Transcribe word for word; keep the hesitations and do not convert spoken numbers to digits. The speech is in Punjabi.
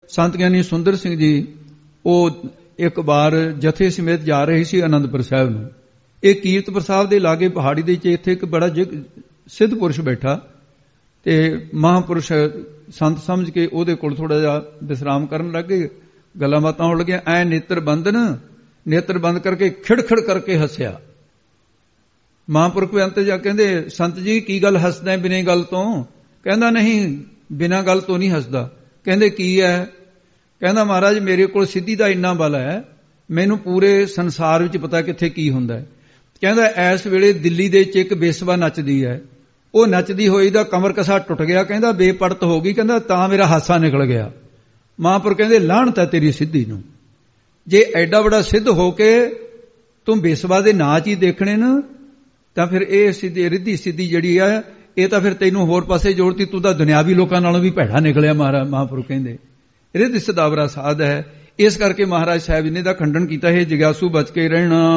ਸੰਤ ਗਿਆਨੀ ਸੁੰਦਰ ਸਿੰਘ ਜੀ ਉਹ ਇੱਕ ਵਾਰ ਜਥੇ ਸਮੇਤ ਜਾ ਰਹੇ ਸੀ ਅਨੰਦਪੁਰ ਸਾਹਿਬ ਨੂੰ। ਇਹ ਕੀਰਤਪੁਰ ਸਾਹਿਬ ਦੇ ਲਾਗੇ ਪਹਾੜੀ ਦੇ ਵਿੱਚ ਇੱਥੇ ਇੱਕ ਬੜਾ ਸਿੱਧ ਪੁਰਸ਼ ਬੈਠਾ ਤੇ ਮਹਾਂਪੁਰਸ਼ ਸੰਤ ਸਮਝ ਕੇ ਉਹਦੇ ਕੋਲ ਥੋੜਾ ਜਿਹਾ ਵਿਸਰਾਮ ਕਰਨ ਲੱਗੇ, ਗੱਲਾਂ ਬਾਤਾਂ ਹੋਣ ਲੱਗੀਆਂ। ਐ ਨੇਤਰ ਬੰਦਨ ਨੇਤਰ ਬੰਦ ਕਰਕੇ ਖਿੜਖਿੜ ਕਰਕੇ ਹੱਸਿਆ। ਮਹਾਂਪੁਰਖ ਬੇਅੰਤ ਜਾ ਕਹਿੰਦੇ ਸੰਤ ਜੀ ਕੀ ਗੱਲ ਹੱਸਦਾ ਬਿਨਾਂ ਗੱਲ ਤੋਂ? ਕਹਿੰਦਾ ਨਹੀਂ ਬਿਨਾਂ ਗੱਲ ਤੋਂ ਨਹੀਂ ਹੱਸਦਾ। ਕਹਿੰਦੇ ਕੀ ਹੈ? ਕਹਿੰਦਾ ਮਹਾਰਾਜ ਮੇਰੇ ਕੋਲ ਸਿੱਧੀ ਦਾ ਇੰਨਾ ਬਲ ਹੈ, ਮੈਨੂੰ ਪੂਰੇ ਸੰਸਾਰ ਵਿੱਚ ਪਤਾ ਕਿੱਥੇ ਕੀ ਹੁੰਦਾ ਹੈ। ਕਹਿੰਦਾ ਇਸ ਵੇਲੇ ਦਿੱਲੀ ਦੇ ਵਿੱਚ ਇੱਕ ਬੇਸਵਾ ਨੱਚਦੀ ਹੈ, ਉਹ ਨੱਚਦੀ ਹੋਈ ਦਾ ਕਮਰ ਕਸਾ ਟੁੱਟ ਗਿਆ। ਕਹਿੰਦਾ ਬੇਪੜਤ ਹੋ ਗਈ। ਕਹਿੰਦਾ ਤਾਂ ਮੇਰਾ ਹਾਸਾ ਨਿਕਲ ਗਿਆ। ਮਹਾਂਪੁਰ ਕਹਿੰਦੇ ਲਾਹਣਤ ਹੈ ਤੇਰੀ ਸਿੱਧੀ ਨੂੰ, ਜੇ ਐਡਾ ਬੜਾ ਸਿੱਧ ਹੋ ਕੇ ਤੂੰ ਬੇਸਵਾ ਦੇ ਨਾਚ ਹੀ ਦੇਖਣੇ ਨਾ ਤਾਂ ਫਿਰ ਇਹ ਸਿੱਧੀ ਰਿੱਧੀ ਸਿੱਧੀ ਜਿਹੜੀ ਆ ਇਹ ਤਾਂ ਫਿਰ ਤੈਨੂੰ ਹੋਰ ਪਾਸੇ ਜੋੜਤੀ, ਤੂੰ ਤਾਂ ਦੁਨਿਆਵੀ ਲੋਕਾਂ ਨਾਲੋਂ ਵੀ ਭੈੜਾ ਨਿਕਲਿਆ। ਮਹਾਰਾਜ ਮਹਾਂਪੁਰ ਕਹਿੰਦੇ ਰਿੱਧ ਸਦਾਵਰਾ ਸਾਧ ਹੈ। ਇਸ ਕਰਕੇ ਮਹਾਰਾਜ ਸਾਹਿਬ ਜੀ ਨੇ ਦਾ ਖੰਡਨ ਕੀਤਾ ਹੈ, ਜਿਗਿਆਸੂ ਬਚ ਕੇ ਰਹਿਣਾ।